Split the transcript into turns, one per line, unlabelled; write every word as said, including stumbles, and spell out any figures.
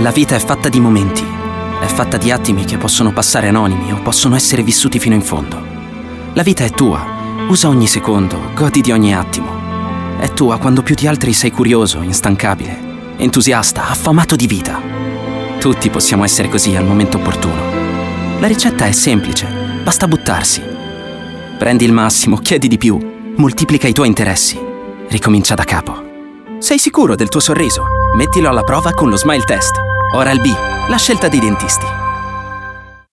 La vita è fatta di momenti, è fatta di attimi che possono passare anonimi o possono essere vissuti fino in fondo. La vita è tua, usa ogni secondo, godi di ogni attimo. È tua quando più di altri sei curioso, instancabile, entusiasta, affamato di vita. Tutti possiamo essere così al momento opportuno. La ricetta è semplice, basta buttarsi. Prendi il massimo, chiedi di più, moltiplica i tuoi interessi, ricomincia da capo. Sei sicuro del tuo sorriso? Mettilo alla prova con lo Smile Test. Oral-B, la scelta dei dentisti.